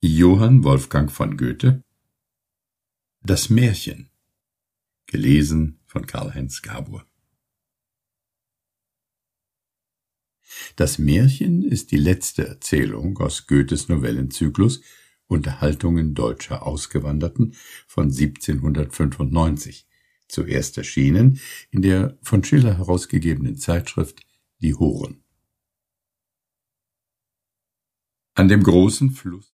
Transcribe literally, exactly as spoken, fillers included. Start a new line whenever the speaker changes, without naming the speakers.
Johann Wolfgang von Goethe. Das Märchen, gelesen von Karl-Heinz Gabor. Das Märchen ist die letzte Erzählung aus Goethes Novellenzyklus Unterhaltungen deutscher Ausgewanderten von siebzehnhundertfünfundneunzig, zuerst erschienen in der von Schiller herausgegebenen Zeitschrift Die Horen. An dem großen Fluss